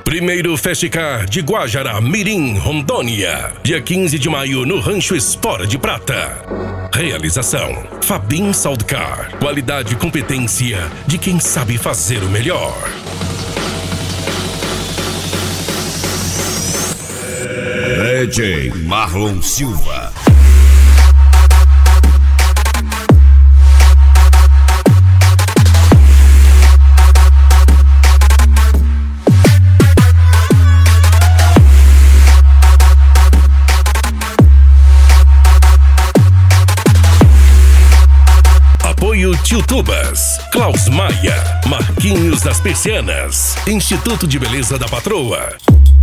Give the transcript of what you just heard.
Primeiro Festicar de Guajará Mirim, Rondônia. Dia 15 de maio no Rancho Espora de Prata. Realização: Fabim Soundcar. Qualidade e competência de quem sabe fazer o melhor. DJ Marlon Silva. Apoio Tubas, Klaus Maia, Marquinhos das Persianas, Instituto de Beleza da Patroa.